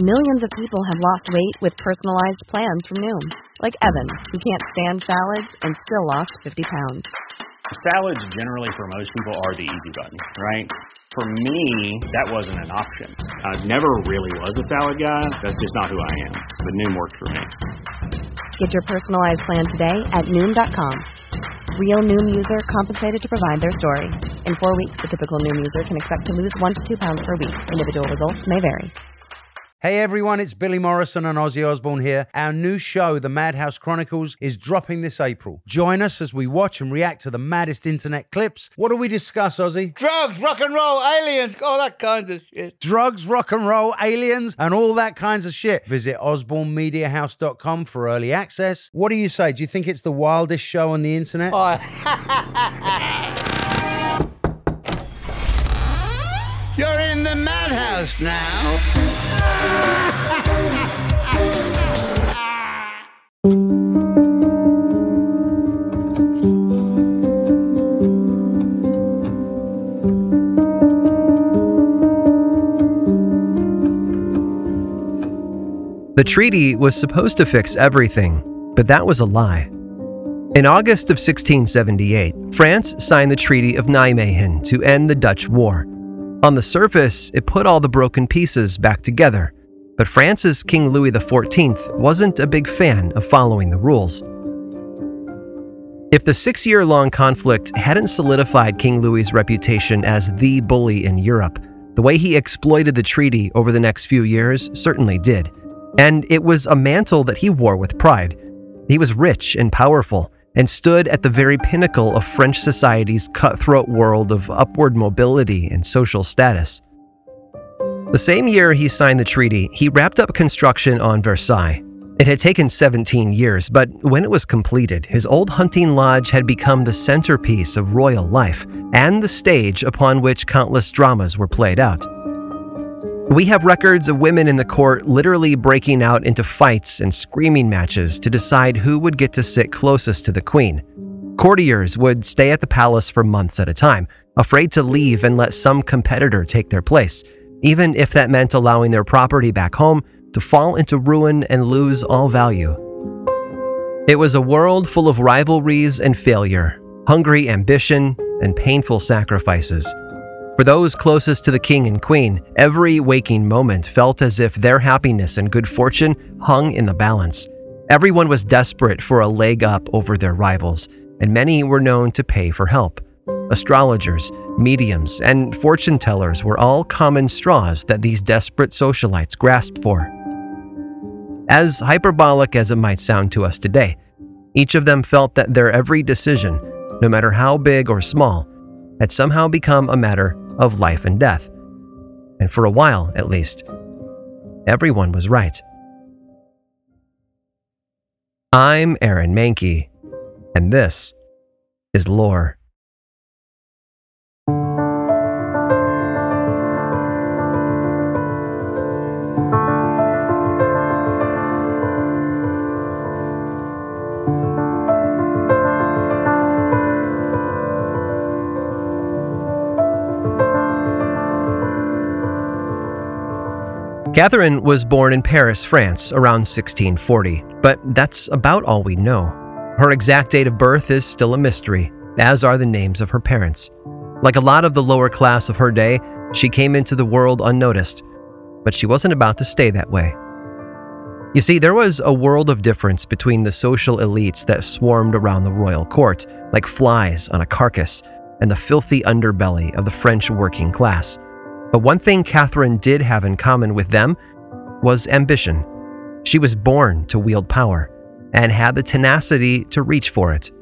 millions of people have lost weight with personalized plans from Noom. Like Evan, who can't stand salads and still lost 50 pounds. Salads generally for most people are the easy button, right? For me, that wasn't an option. I never really was a salad guy. That's just not who I am. But Noom worked for me. Get your personalized plan today at Noom.com. Real Noom user compensated to provide their story. In 4 weeks, the typical Noom user can expect to lose 1 to 2 pounds per week. Individual results may vary. Hey everyone, it's Billy Morrison and Ozzy Osbourne here. Our new show, The Madhouse Chronicles, is dropping this April. Join us as we watch and react to the maddest internet clips. What do we discuss, Ozzy? Drugs, rock and roll, aliens, all that kind of shit. Drugs, rock and roll, aliens, and all that kinds of shit. Visit osbornemediahouse.com for early access. What do you say? Do you think it's the wildest show on the internet? Oh. You're in the madhouse now. The treaty was supposed to fix everything, but that was a lie. In August of 1678, France signed the Treaty of Nijmegen to end the Dutch War. On the surface, it put all the broken pieces back together, but France's King Louis XIV wasn't a big fan of following the rules. If the 6-year-long conflict hadn't solidified King Louis's reputation as the bully in Europe, the way he exploited the treaty over the next few years certainly did. And it was a mantle that he wore with pride. He was rich and powerful, and stood at the very pinnacle of French society's cutthroat world of upward mobility and social status. The same year he signed the treaty, he wrapped up construction on Versailles. It had taken 17 years, but when it was completed, his old hunting lodge had become the centerpiece of royal life and the stage upon which countless dramas were played out. We have records of women in the court literally breaking out into fights and screaming matches to decide who would get to sit closest to the queen. Courtiers would stay at the palace for months at a time, afraid to leave and let some competitor take their place, even if that meant allowing their property back home to fall into ruin and lose all value. It was a world full of rivalries and failure, hungry ambition, and painful sacrifices. For those closest to the king and queen, every waking moment felt as if their happiness and good fortune hung in the balance. Everyone was desperate for a leg up over their rivals, and many were known to pay for help. Astrologers, mediums, and fortune tellers were all common straws that these desperate socialites grasped for. As hyperbolic as it might sound to us today, each of them felt that their every decision, no matter how big or small, had somehow become a matter of life and death. And for a while, at least, everyone was right. I'm Aaron Mahnke, and this is Lore. Catherine was born in Paris, France, around 1640, but that's about all we know. Her exact date of birth is still a mystery, as are the names of her parents. Like a lot of the lower class of her day, she came into the world unnoticed, but she wasn't about to stay that way. You see, there was a world of difference between the social elites that swarmed around the royal court, like flies on a carcass, and the filthy underbelly of the French working class. But one thing Catherine did have in common with them was ambition. She was born to wield power and had the tenacity to reach for it.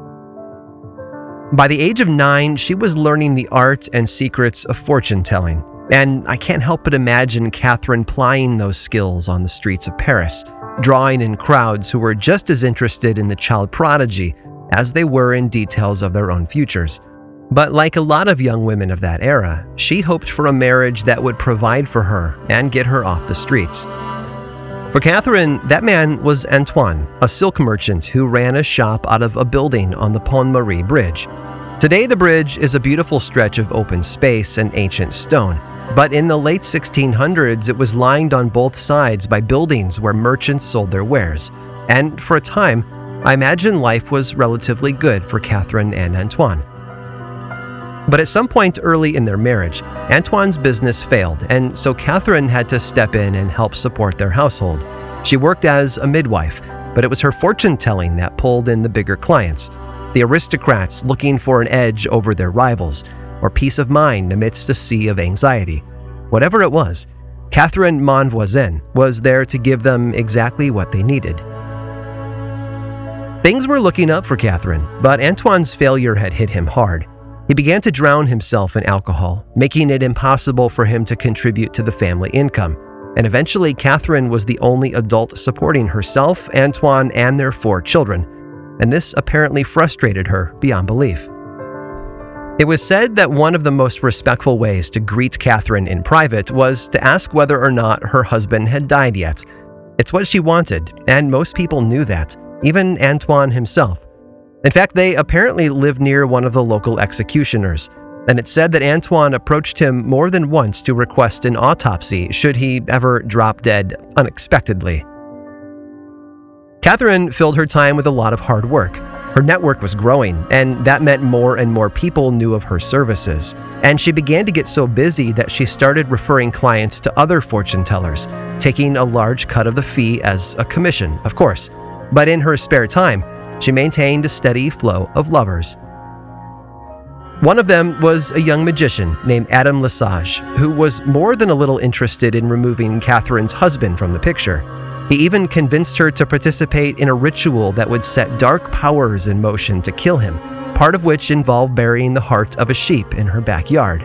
By the age of 9, she was learning the art and secrets of fortune-telling, and I can't help but imagine Catherine plying those skills on the streets of Paris, drawing in crowds who were just as interested in the child prodigy as they were in details of their own futures. But like a lot of young women of that era, she hoped for a marriage that would provide for her and get her off the streets. For Catherine, that man was Antoine, a silk merchant who ran a shop out of a building on the Pont Marie Bridge. Today, the bridge is a beautiful stretch of open space and ancient stone, but in the late 1600s, it was lined on both sides by buildings where merchants sold their wares. And for a time, I imagine life was relatively good for Catherine and Antoine. But at some point early in their marriage, Antoine's business failed, and so Catherine had to step in and help support their household. She worked as a midwife, but it was her fortune-telling that pulled in the bigger clients, the aristocrats looking for an edge over their rivals, or peace of mind amidst a sea of anxiety. Whatever it was, Catherine Monvoisin was there to give them exactly what they needed. Things were looking up for Catherine, but Antoine's failure had hit him hard. He began to drown himself in alcohol, making it impossible for him to contribute to the family income. And eventually, Catherine was the only adult supporting herself, Antoine, and their 4 children. And this apparently frustrated her beyond belief. It was said that one of the most respectful ways to greet Catherine in private was to ask whether or not her husband had died yet. It's what she wanted, and most people knew that, even Antoine himself. In fact, they apparently lived near one of the local executioners, and it's said that Antoine approached him more than once to request an autopsy should he ever drop dead unexpectedly. Catherine filled her time with a lot of hard work. Her network was growing, and that meant more and more people knew of her services. And she began to get so busy that she started referring clients to other fortune tellers, taking a large cut of the fee as a commission, of course. But in her spare time, she maintained a steady flow of lovers. One of them was a young magician named Adam Lesage, who was more than a little interested in removing Catherine's husband from the picture. He even convinced her to participate in a ritual that would set dark powers in motion to kill him, part of which involved burying the heart of a sheep in her backyard.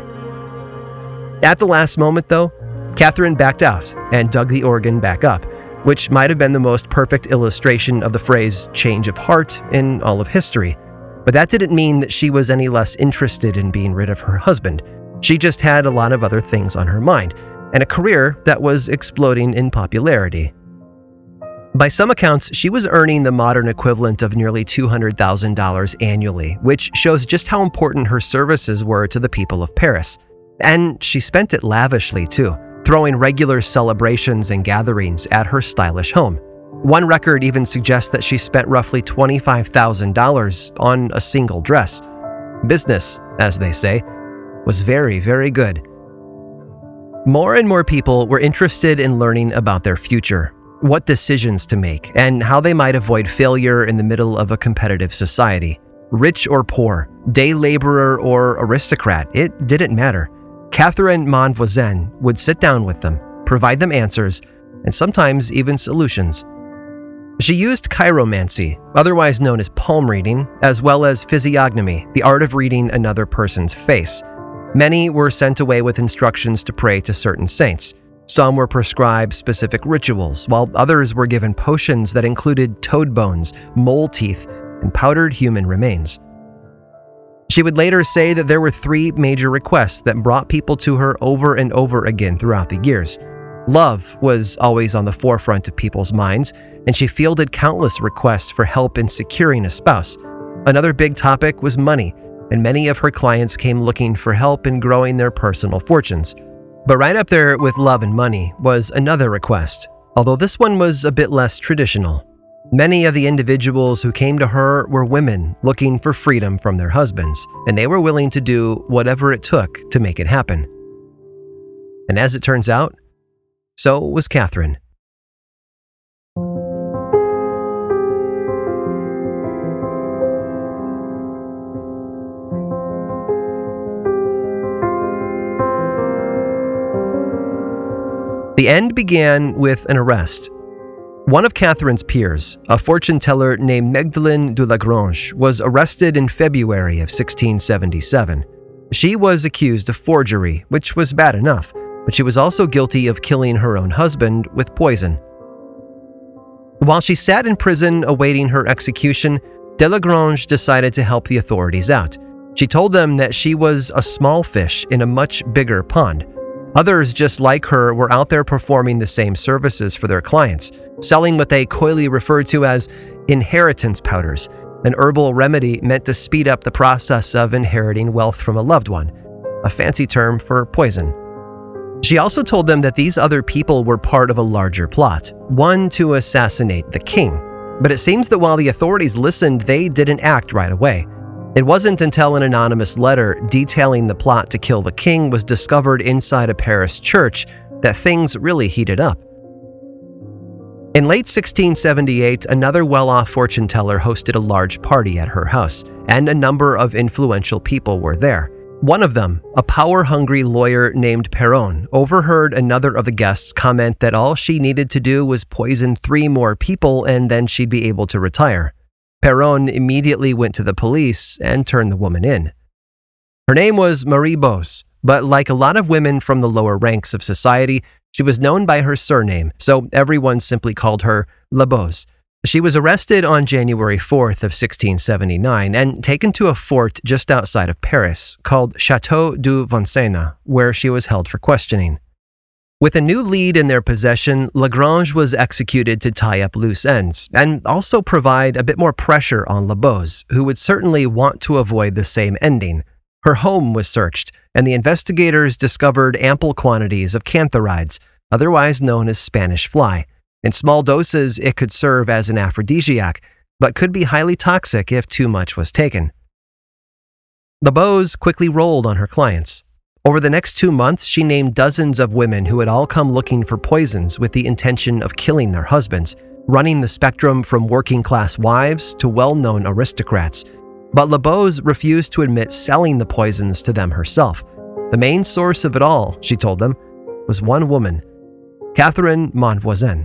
At the last moment, though, Catherine backed out and dug the organ back up, which might have been the most perfect illustration of the phrase change of heart in all of history. But that didn't mean that she was any less interested in being rid of her husband. She just had a lot of other things on her mind, and a career that was exploding in popularity. By some accounts, she was earning the modern equivalent of nearly $200,000 annually, which shows just how important her services were to the people of Paris. And she spent it lavishly too, throwing regular celebrations and gatherings at her stylish home. One record even suggests that she spent roughly $25,000 on a single dress. Business, as they say, was very, very good. More and more people were interested in learning about their future, what decisions to make, and how they might avoid failure in the middle of a competitive society. Rich or poor, day laborer or aristocrat, it didn't matter. Catherine Monvoisin would sit down with them, provide them answers, and sometimes even solutions. She used chiromancy, otherwise known as palm reading, as well as physiognomy, the art of reading another person's face. Many were sent away with instructions to pray to certain saints. Some were prescribed specific rituals, while others were given potions that included toad bones, mole teeth, and powdered human remains. She would later say that there were 3 major requests that brought people to her over and over again throughout the years. Love was always on the forefront of people's minds, and she fielded countless requests for help in securing a spouse. Another big topic was money, and many of her clients came looking for help in growing their personal fortunes. But right up there with love and money was another request, although this one was a bit less traditional. Many of the individuals who came to her were women looking for freedom from their husbands, and they were willing to do whatever it took to make it happen. And as it turns out, so was Catherine. The end began with an arrest. One of Catherine's peers, a fortune teller named Magdalene de Lagrange, was arrested in February of 1677. She was accused of forgery, which was bad enough, but she was also guilty of killing her own husband with poison. While she sat in prison awaiting her execution, de Lagrange decided to help the authorities out. She told them that she was a small fish in a much bigger pond. Others just like her were out there performing the same services for their clients, selling what they coyly referred to as inheritance powders, an herbal remedy meant to speed up the process of inheriting wealth from a loved one, a fancy term for poison. She also told them that these other people were part of a larger plot, one to assassinate the king. But it seems that while the authorities listened, they didn't act right away. It wasn't until an anonymous letter detailing the plot to kill the king was discovered inside a Paris church that things really heated up. In late 1678, another well-off fortune teller hosted a large party at her house, and a number of influential people were there. One of them, a power-hungry lawyer named Perron, overheard another of the guests comment that all she needed to do was poison 3 more people and then she'd be able to retire. Perron immediately went to the police and turned the woman in. Her name was Marie Bose, but like a lot of women from the lower ranks of society, she was known by her surname, so everyone simply called her La Bose. She was arrested on January 4th of 1679 and taken to a fort just outside of Paris called Château du Vincennes, where she was held for questioning. With a new lead in their possession, Lagrange was executed to tie up loose ends and also provide a bit more pressure on La Bose, who would certainly want to avoid the same ending. Her home was searched, and the investigators discovered ample quantities of cantharides, otherwise known as Spanish fly. In small doses, it could serve as an aphrodisiac, but could be highly toxic if too much was taken. La Bose quickly rolled on her clients. Over the next 2 months, she named dozens of women who had all come looking for poisons with the intention of killing their husbands, running the spectrum from working-class wives to well-known aristocrats. But La Bose refused to admit selling the poisons to them herself. The main source of it all, she told them, was one woman, Catherine Monvoisin.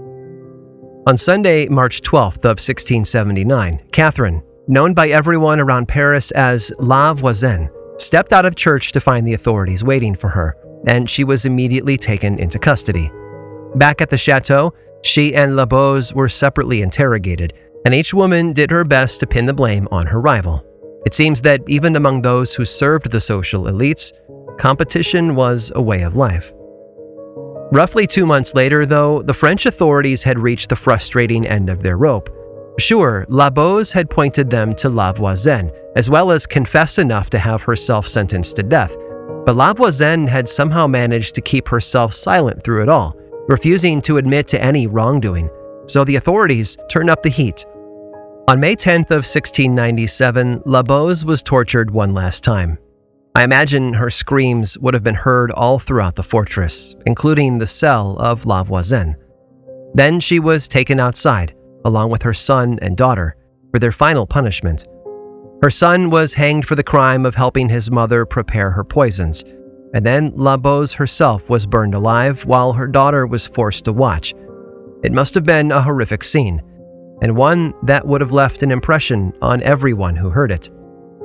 On Sunday, March 12th of 1679, Catherine, known by everyone around Paris as La Voisine, stepped out of church to find the authorities waiting for her, and she was immediately taken into custody. Back at the chateau, she and La Bose were separately interrogated, and each woman did her best to pin the blame on her rival. It seems that even among those who served the social elites, competition was a way of life. Roughly 2 months later, though, the French authorities had reached the frustrating end of their rope. Sure, La Bose had pointed them to La Voisine, as well as confessed enough to have herself sentenced to death, but La Voisine had somehow managed to keep herself silent through it all, refusing to admit to any wrongdoing, so the authorities turned up the heat. On May 10th of 1697, La Bose was tortured one last time. I imagine her screams would have been heard all throughout the fortress, including the cell of La Voisine. Then she was taken outside, along with her son and daughter, for their final punishment. Her son was hanged for the crime of helping his mother prepare her poisons, and then La Bose herself was burned alive while her daughter was forced to watch. It must have been a horrific scene, and one that would have left an impression on everyone who heard it.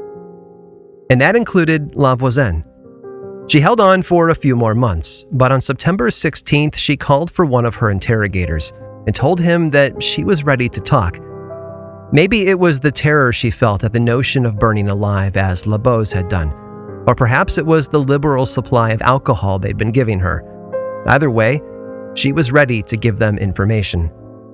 And that included La Voisine. She held on for a few more months, but on September 16th, she called for one of her interrogators and told him that she was ready to talk. Maybe it was the terror she felt at the notion of burning alive as La Bose had done, or perhaps it was the liberal supply of alcohol they'd been giving her. Either way, she was ready to give them information.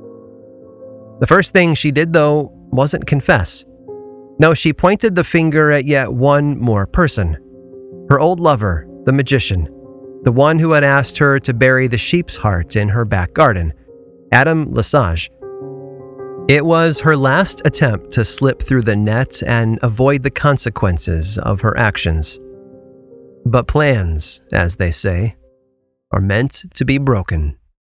The first thing she did, though, wasn't confess. No, she pointed the finger at yet one more person. Her old lover, the magician, the one who had asked her to bury the sheep's heart in her back garden, Adam Lesage. It was her last attempt to slip through the net and avoid the consequences of her actions. But plans, as they say, are meant to be broken.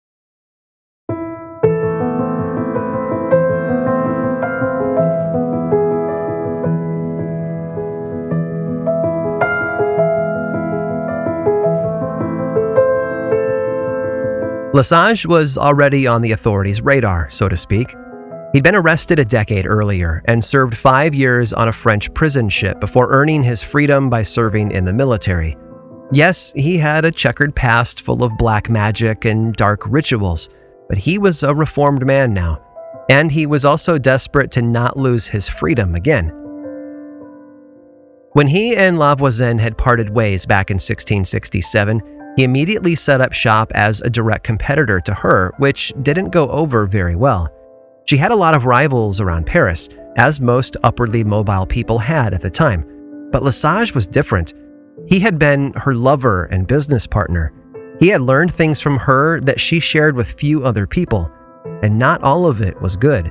Lesage was already on the authorities' radar, so to speak. He'd been arrested a decade earlier and served 5 years on a French prison ship before earning his freedom by serving in the military. Yes, he had a checkered past full of black magic and dark rituals, but he was a reformed man now, and he was also desperate to not lose his freedom again. When he and La Voisine had parted ways back in 1667, he immediately set up shop as a direct competitor to her, which didn't go over very well. She had a lot of rivals around Paris, as most upwardly mobile people had at the time. But Lesage was different. He had been her lover and business partner, He had learned things from her that she shared with few other people, and not all of it was good.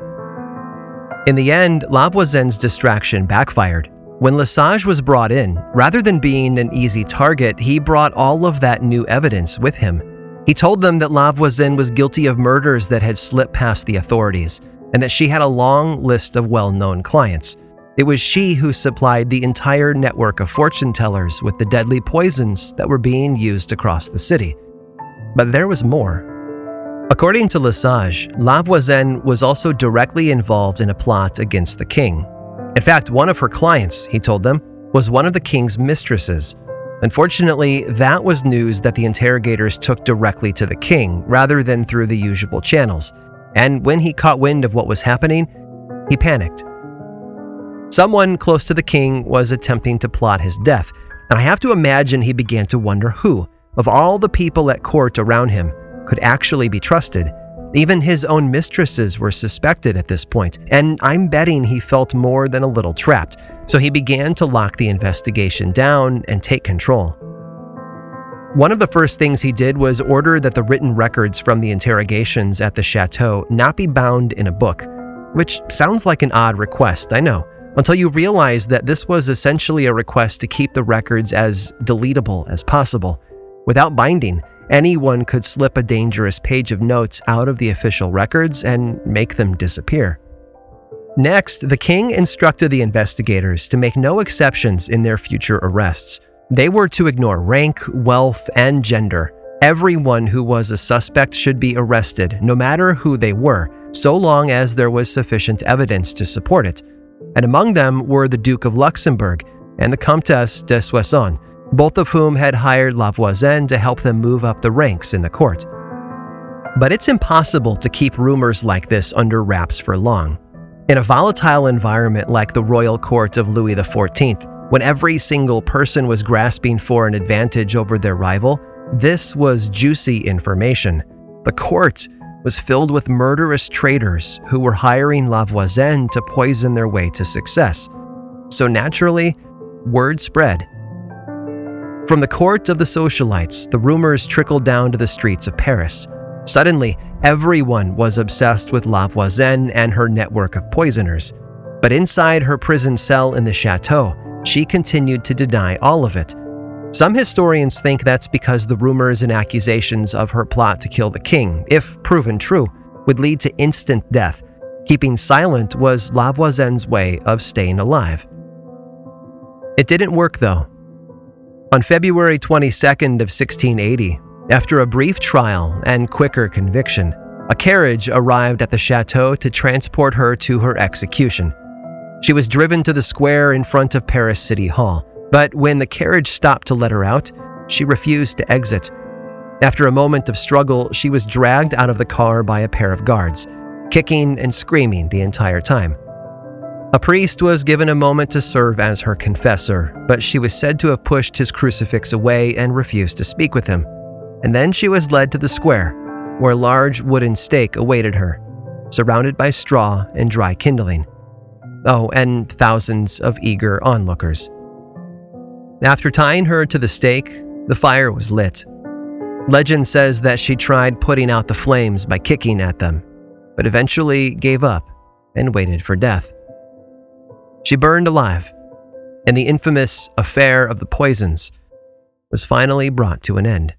In the end, Lavoisin's distraction backfired. When Lesage was brought in, rather than being an easy target, he brought all of that new evidence with him. He told them that Lavoisin was guilty of murders that had slipped past the authorities, and that she had a long list of well-known clients. It was she who supplied the entire network of fortune tellers with the deadly poisons that were being used across the city. But there was more. According to Lesage, Lavoisin was also directly involved in a plot against the king. In fact, one of her clients, he told them, was one of the king's mistresses. Unfortunately, that was news that the interrogators took directly to the king rather than through the usual channels. And when he caught wind of what was happening, he panicked. Someone close to the king was attempting to plot his death, and I have to imagine he began to wonder who, of all the people at court around him, could actually be trusted. Even his own mistresses were suspected at this point, and I'm betting he felt more than a little trapped, so he began to lock the investigation down and take control. One of the first things he did was order that the written records from the interrogations at the chateau not be bound in a book, which sounds like an odd request, I know, until you realize that this was essentially a request to keep the records as deletable as possible. Without binding, anyone could slip a dangerous page of notes out of the official records and make them disappear. Next, the king instructed the investigators to make no exceptions in their future arrests. They were to ignore rank, wealth, and gender. Everyone who was a suspect should be arrested, no matter who they were, so long as there was sufficient evidence to support it. And among them were the Duke of Luxembourg and the Comtesse de Soissons, both of whom had hired Lavoisin to help them move up the ranks in the court. But it's impossible to keep rumors like this under wraps for long. In a volatile environment like the royal court of Louis XIV, when every single person was grasping for an advantage over their rival, this was juicy information. The court was filled with murderous traitors who were hiring Lavoisin to poison their way to success. So naturally, word spread. From the court of the socialites, the rumors trickled down to the streets of Paris. Suddenly, everyone was obsessed with Lavoisin and her network of poisoners. But inside her prison cell in the chateau, she continued to deny all of it. Some historians think that's because the rumors and accusations of her plot to kill the king, if proven true, would lead to instant death. Keeping silent was Lavoisin's way of staying alive. It didn't work, though. On February 22nd of 1680, after a brief trial and quicker conviction, a carriage arrived at the chateau to transport her to her execution. She was driven to the square in front of Paris City Hall, but when the carriage stopped to let her out, she refused to exit. After a moment of struggle, she was dragged out of the car by a pair of guards, kicking and screaming the entire time. A priest was given a moment to serve as her confessor, but she was said to have pushed his crucifix away and refused to speak with him. And then she was led to the square, where a large wooden stake awaited her, surrounded by straw and dry kindling. Oh, and thousands of eager onlookers. After tying her to the stake, the fire was lit. Legend says that she tried putting out the flames by kicking at them, but eventually gave up and waited for death. She burned alive, and the infamous affair of the poisons was finally brought to an end.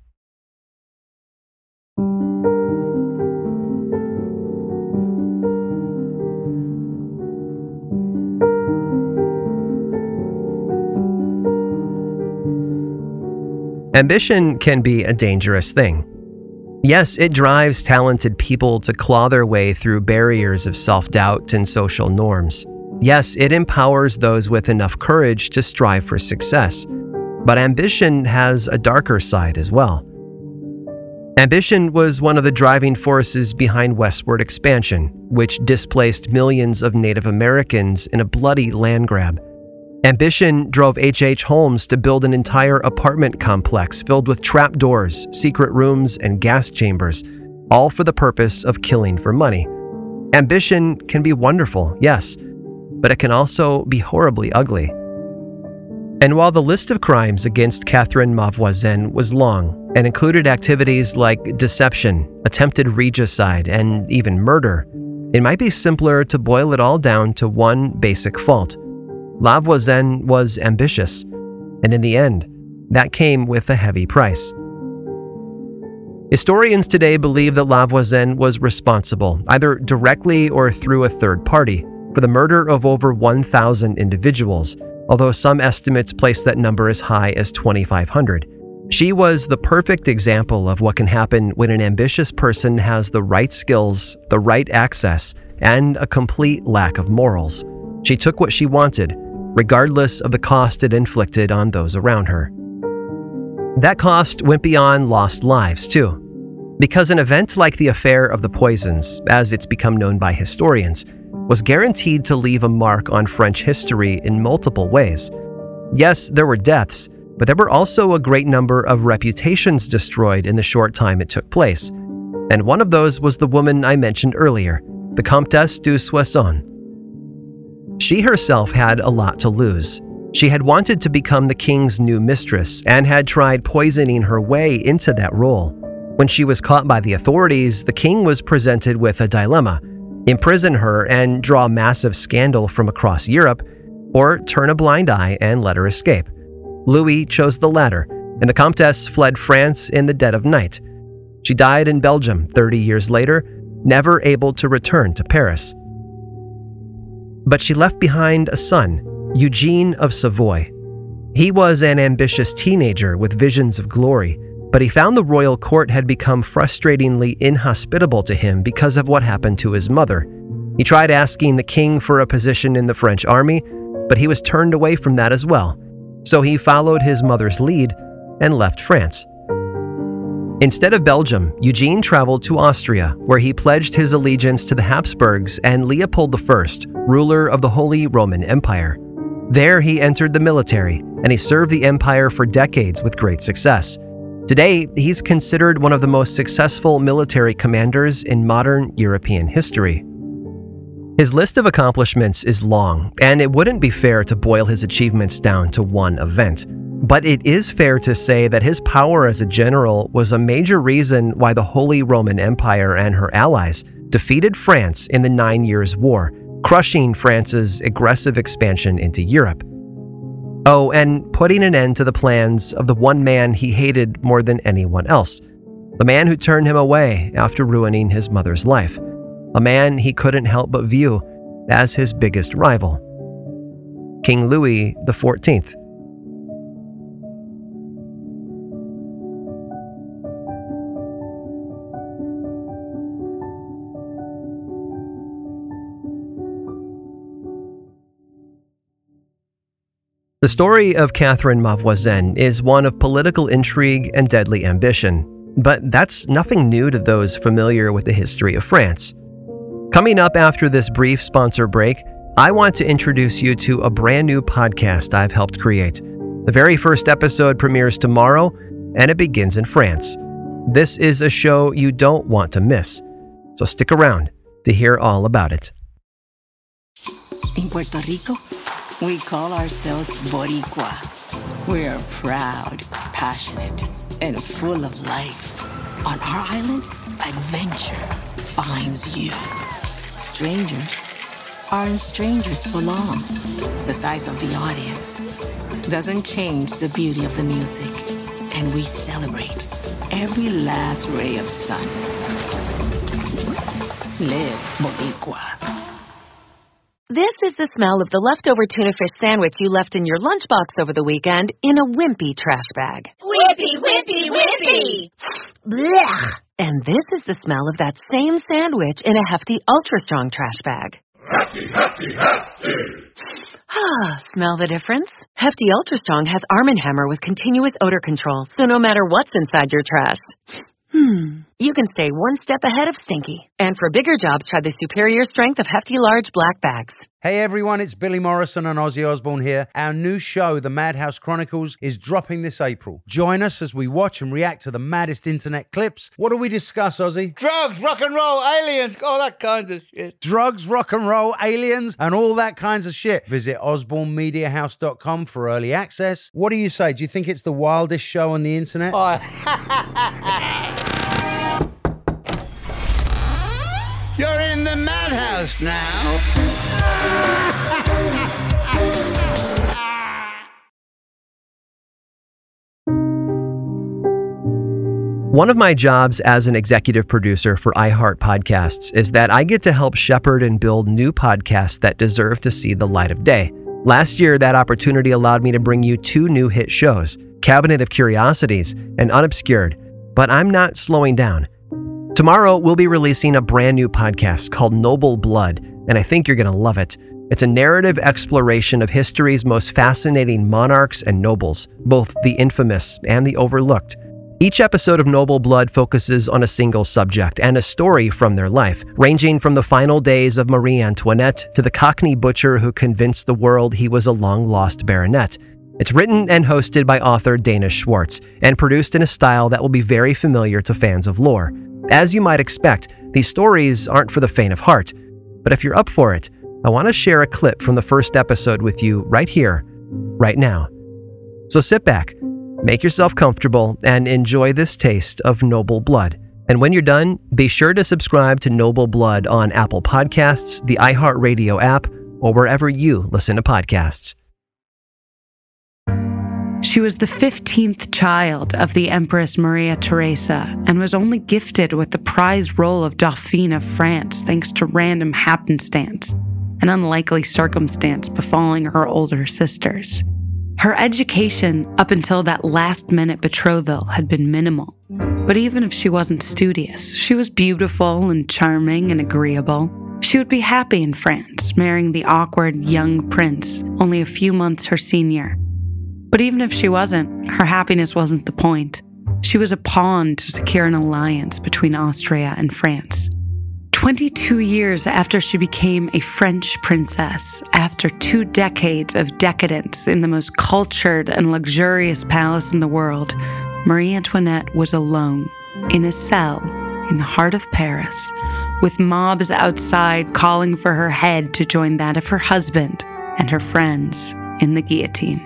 Ambition can be a dangerous thing. Yes, it drives talented people to claw their way through barriers of self-doubt and social norms. Yes, it empowers those with enough courage to strive for success. But ambition has a darker side as well. Ambition was one of the driving forces behind westward expansion, which displaced millions of Native Americans in a bloody land grab. Ambition drove H.H. Holmes to build an entire apartment complex filled with trapdoors, secret rooms, and gas chambers, all for the purpose of killing for money. Ambition can be wonderful, yes, but it can also be horribly ugly. And while the list of crimes against Catherine Mauvoisin was long, and included activities like deception, attempted regicide, and even murder, it might be simpler to boil it all down to one basic fault. Lavoisier was ambitious, and in the end, that came with a heavy price. Historians today believe that Lavoisier was responsible, either directly or through a third party, for the murder of over 1,000 individuals, although some estimates place that number as high as 2,500. She was the perfect example of what can happen when an ambitious person has the right skills, the right access, and a complete lack of morals. She took what she wanted, regardless of the cost it inflicted on those around her. That cost went beyond lost lives, too. Because an event like the Affair of the Poisons, as it's become known by historians, was guaranteed to leave a mark on French history in multiple ways. Yes, there were deaths, but there were also a great number of reputations destroyed in the short time it took place. And one of those was the woman I mentioned earlier, the Comtesse de Soissons. She herself had a lot to lose. She had wanted to become the king's new mistress and had tried poisoning her way into that role. When she was caught by the authorities, the king was presented with a dilemma: imprison her and draw massive scandal from across Europe, or turn a blind eye and let her escape. Louis chose the latter, and the Comtesse fled France in the dead of night. She died in Belgium 30 years later, never able to return to Paris. But she left behind a son, Eugene of Savoy. He was an ambitious teenager with visions of glory, but he found the royal court had become frustratingly inhospitable to him because of what happened to his mother. He tried asking the king for a position in the French army, but he was turned away from that as well. So he followed his mother's lead and left France. Instead of Belgium, Eugene traveled to Austria, where he pledged his allegiance to the Habsburgs and Leopold I, ruler of the Holy Roman Empire. There he entered the military, and he served the empire for decades with great success. Today, he's considered one of the most successful military commanders in modern European history. His list of accomplishments is long, and it wouldn't be fair to boil his achievements down to one event. But it is fair to say that his power as a general was a major reason why the Holy Roman Empire and her allies defeated France in the 9 Years' War, crushing France's aggressive expansion into Europe. Oh, and putting an end to the plans of the one man he hated more than anyone else, the man who turned him away after ruining his mother's life, a man he couldn't help but view as his biggest rival, King Louis XIV. The story of Catherine Mauvoisin is one of political intrigue and deadly ambition, but that's nothing new to those familiar with the history of France. Coming up after this brief sponsor break, I want to introduce you to a brand new podcast I've helped create. The very first episode premieres tomorrow, and it begins in France. This is a show you don't want to miss, so stick around to hear all about it. In Puerto Rico, we call ourselves Boricua. We're proud, passionate, and full of life. On our island, adventure finds you. Strangers aren't strangers for long. The size of the audience doesn't change the beauty of the music, and we celebrate every last ray of sun. Live Boricua. This is the smell of the leftover tuna fish sandwich you left in your lunchbox over the weekend in a wimpy trash bag. Wimpy, wimpy, wimpy! Blech! And this is the smell of that same sandwich in a hefty, ultra-strong trash bag. Hefty, hefty, hefty! Smell the difference? Hefty Ultra Strong has Arm & Hammer with continuous odor control, so no matter what's inside your trash, You can stay one step ahead of Stinky. And for bigger jobs, try the superior strength of Hefty Large Black Bags. Hey everyone, it's Billy Morrison and Ozzy Osbourne here. Our new show, The Madhouse Chronicles, is dropping this April. Join us as we watch and react to the maddest internet clips. What do we discuss, Ozzy? Drugs, rock and roll, aliens, all that kind of shit. Drugs, rock and roll, aliens, and all that kinds of shit. Visit osbornemediahouse.com for early access. What do you say? Do you think it's the wildest show on the internet? You're in the madhouse now. One of my jobs as an executive producer for iHeart Podcasts is that I get to help shepherd and build new podcasts that deserve to see the light of day. Last year, that opportunity allowed me to bring you 2 new hit shows, Cabinet of Curiosities and Unobscured, but I'm not slowing down. Tomorrow, we'll be releasing a brand new podcast called Noble Blood, and I think you're going to love it. It's a narrative exploration of history's most fascinating monarchs and nobles, both the infamous and the overlooked. Each episode of Noble Blood focuses on a single subject and a story from their life, ranging from the final days of Marie Antoinette to the Cockney butcher who convinced the world he was a long-lost baronet. It's written and hosted by author Dana Schwartz and produced in a style that will be very familiar to fans of lore. As you might expect, these stories aren't for the faint of heart, but if you're up for it, I want to share a clip from the first episode with you right here, right now. So sit back, make yourself comfortable, and enjoy this taste of Noble Blood. And when you're done, be sure to subscribe to Noble Blood on Apple Podcasts, the iHeartRadio app, or wherever you listen to podcasts. She was the 15th child of the Empress Maria Theresa and was only gifted with the prize role of Dauphine of France thanks to random happenstance, an unlikely circumstance befalling her older sisters. Her education up until that last-minute betrothal had been minimal, but even if she wasn't studious, she was beautiful and charming and agreeable. She would be happy in France, marrying the awkward young prince, only a few months her senior. But even if she wasn't, her happiness wasn't the point. She was a pawn to secure an alliance between Austria and France. 22 years after she became a French princess, after 2 decades of decadence in the most cultured and luxurious palace in the world, Marie Antoinette was alone, in a cell in the heart of Paris, with mobs outside calling for her head to join that of her husband and her friends in the guillotine.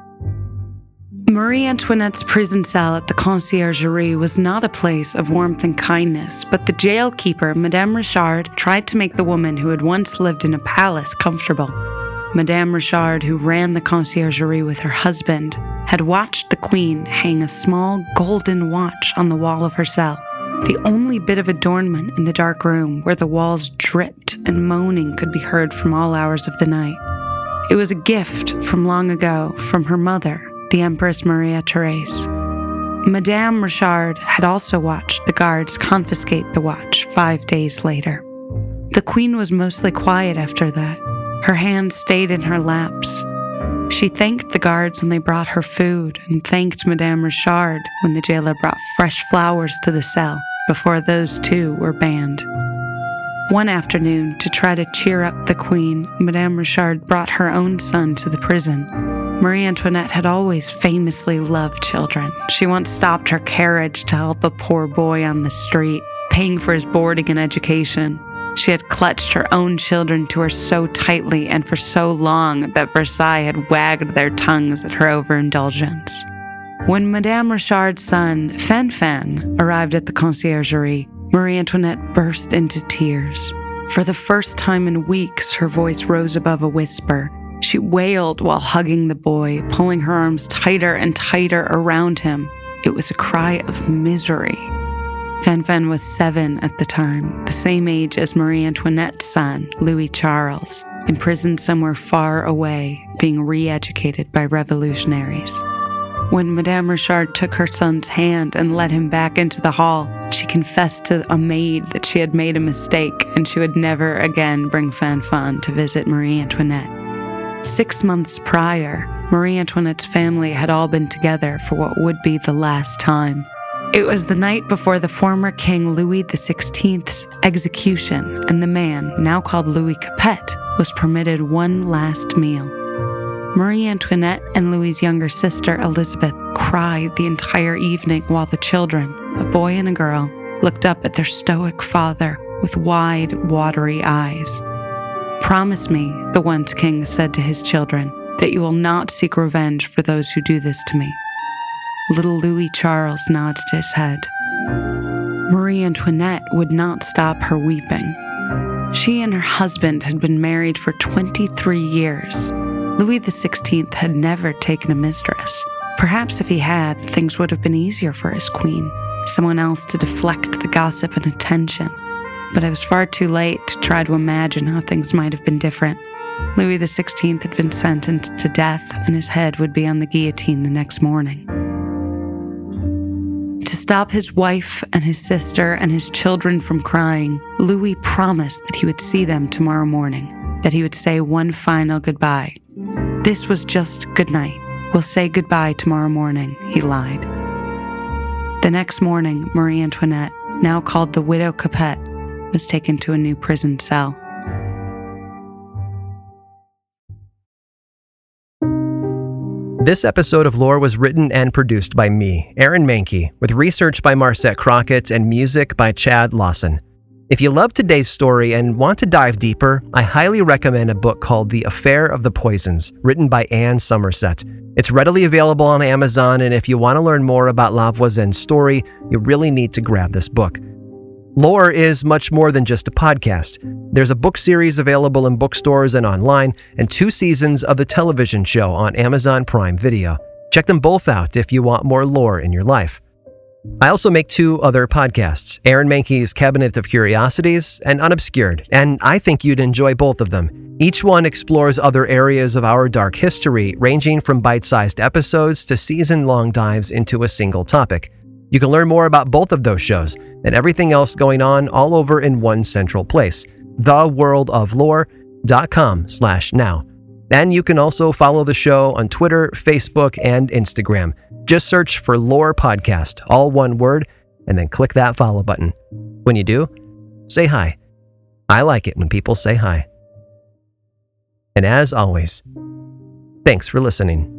Marie Antoinette's prison cell at the Conciergerie was not a place of warmth and kindness, but the jail keeper, Madame Richard, tried to make the woman who had once lived in a palace comfortable. Madame Richard, who ran the Conciergerie with her husband, had watched the Queen hang a small golden watch on the wall of her cell, the only bit of adornment in the dark room where the walls dripped and moaning could be heard from all hours of the night. It was a gift from long ago from her mother, the Empress Maria Theresa. Madame Richard had also watched the guards confiscate the watch 5 days later. The Queen was mostly quiet after that. Her hands stayed in her laps. She thanked the guards when they brought her food and thanked Madame Richard when the jailer brought fresh flowers to the cell before those too were banned. One afternoon, to try to cheer up the Queen, Madame Richard brought her own son to the prison. Marie Antoinette had always famously loved children. She once stopped her carriage to help a poor boy on the street, paying for his boarding and education. She had clutched her own children to her so tightly and for so long that Versailles had wagged their tongues at her overindulgence. When Madame Richard's son, Fanfan, arrived at the Conciergerie, Marie Antoinette burst into tears. For the first time in weeks, her voice rose above a whisper. She wailed while hugging the boy, pulling her arms tighter and tighter around him. It was a cry of misery. Fanfan was 7 at the time, the same age as Marie Antoinette's son, Louis Charles, imprisoned somewhere far away, being re-educated by revolutionaries. When Madame Richard took her son's hand and led him back into the hall, she confessed to a maid that she had made a mistake and she would never again bring Fanfan to visit Marie Antoinette. 6 months prior, Marie Antoinette's family had all been together for what would be the last time. It was the night before the former King Louis XVI's execution, and the man, now called Louis Capet, was permitted one last meal. Marie Antoinette and Louis's younger sister, Elizabeth, cried the entire evening while the children, a boy and a girl, looked up at their stoic father with wide, watery eyes. "Promise me," the once king said to his children, "that you will not seek revenge for those who do this to me." Little Louis Charles nodded his head. Marie Antoinette would not stop her weeping. She and her husband had been married for 23 years. Louis XVI had never taken a mistress. Perhaps if he had, things would have been easier for his queen, someone else to deflect the gossip and attention. But it was far too late to try to imagine how things might have been different. Louis XVI had been sentenced to death, and his head would be on the guillotine the next morning. To stop his wife and his sister and his children from crying, Louis promised that he would see them tomorrow morning, that he would say one final goodbye. This was just good night. "We'll say goodbye tomorrow morning," he lied. The next morning, Marie Antoinette, now called the Widow Capet, was taken to a new prison cell. This episode of Lore was written and produced by me, Aaron Mahnke, with research by Marcette Crockett and music by Chad Lawson. If you love today's story and want to dive deeper, I highly recommend a book called The Affair of the Poisons, written by Anne Somerset. It's readily available on Amazon, and if you want to learn more about La Voisin's story, you really need to grab this book. Lore is much more than just a podcast. There's a book series available in bookstores and online, and 2 seasons of the television show on Amazon Prime Video. Check them both out if you want more lore in your life. I also make 2 other podcasts, Aaron Mahnke's Cabinet of Curiosities and Unobscured, and I think you'd enjoy both of them. Each one explores other areas of our dark history, ranging from bite-sized episodes to season-long dives into a single topic. You can learn more about both of those shows and everything else going on all over in one central place, theworldoflore.com/now. And you can also follow the show on Twitter, Facebook, and Instagram. Just search for Lore Podcast, all one word, and then click that follow button. When you do, say hi. I like it when people say hi. And as always, thanks for listening.